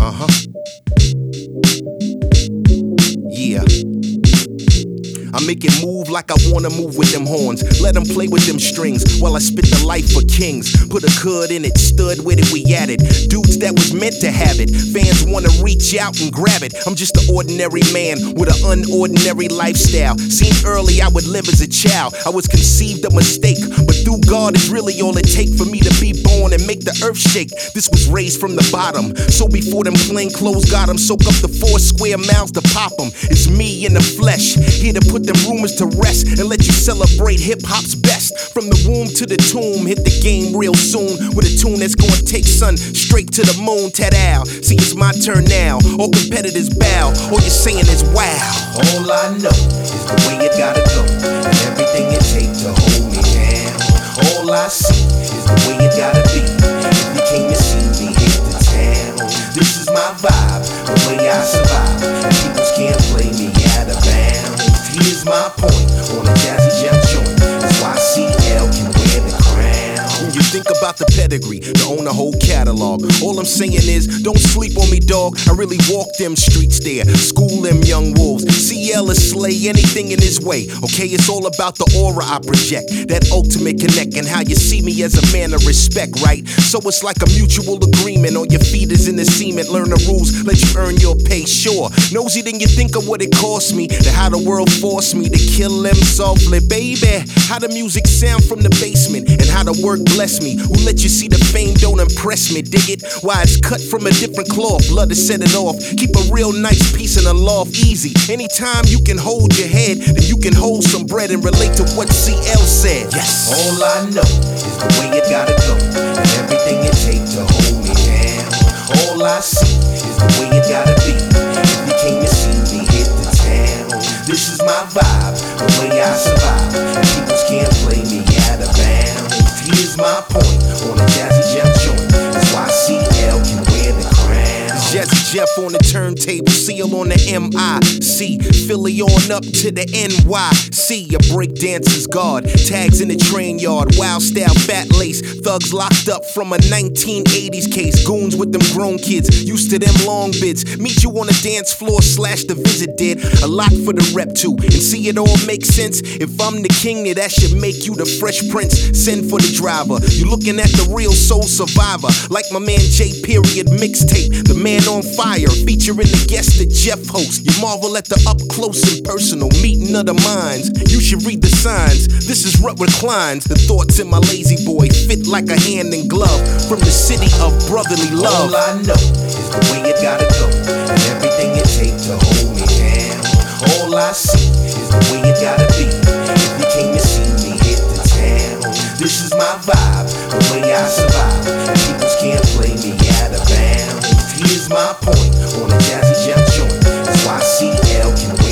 Yeah. I make it move like I wanna move with them horns. Let them play with them strings while I spit the life for kings. Put a cud in it, stood with it, we at it. Dudes that was meant to have it. Fans wanna reach out and grab it. I'm just an ordinary man with an unordinary lifestyle. Seen early I would live as a child. I was conceived a mistake, but through God is really all it take for me to be born and make the earth shake. This was raised from the bottom, so before them plain clothes got 'em, soak up the 4 square miles to pop 'em. It's me in the flesh, here to put them rumors to rest and let you celebrate hip-hop's best. From the womb to the tomb, hit the game real soon with a tune that's gonna take son straight to the moon. Ta-dow, see it's my turn now. All competitors bow, all you're saying is wow. All I know is the way it gotta go, and everything it takes to hold me down. All I see is the way it gotta be. If you came to see me hit the town, this is my vibe, the way I survive, and people can't play me out of bounds. Here's my point on a Jazzy Jeff joint. That's why CL can wear the crown. When you think about the pedigree, to own a whole catalog, all I'm saying is, don't sleep on me, dog. I really walk them streets there, school them young wolves. CL is slay anything in his way. Okay, it's all about the aura I project, that ultimate connect, and how you see me as a man of respect, right? So it's like a mutual agreement. On your feet is in the cement. Learn the rules, let you earn your pay. Sure, nosy then you think of what it cost me, to how the world forced me to kill them softly, baby. How the music sound from the basement, and how the work bless me. Who let you see the fame don't impress me, dig it? Why it's cut from a different cloth, blood to set it off. Keep a real nice piece in the loft, easy. Anytime you can hold your head, then you can hold some bread and relate to what CL said. Yes. All I know is the way it gotta go, and everything it takes to hold me down. All I see is the way it gotta be. If you came to see me hit the town, this is my vibe, the way I survive, and people can't play me out of bounds. Here's my point on a Jazzy Jeff joint. That's why CL can wear the crown. Jazzy Jeff on the turntable, CL on the MIC, Philly on up to the NYC. A breakdancer's guard, tags in the train yard, wild style, fat lace, thugs locked up from a 1980s case. Goons with them grown kids, used to them long bids. Meet you on the dance floor / the visit did. A lot for the rep too, and see it all makes sense. If I'm the king, then that should make you the Fresh Prince. Send for the driver, you looking at the real soul survivor, like my man J. Period mixtape, the man on fire, featuring the guest that Jeff hosts. You marvel at the up close and personal meeting of the minds. You should read the signs. This is what reclines. The thoughts in my lazy boy fit like a hand in glove from the city of brotherly love. All I know is the way it gotta go, and everything it takes to hold me down. All I see is the way it gotta be. If you came to see me hit the town, this is my vibe, the way I survive, and people can't play me out of bounds. Here's my point on a Jazzy Jeff joint. That's why CL can win.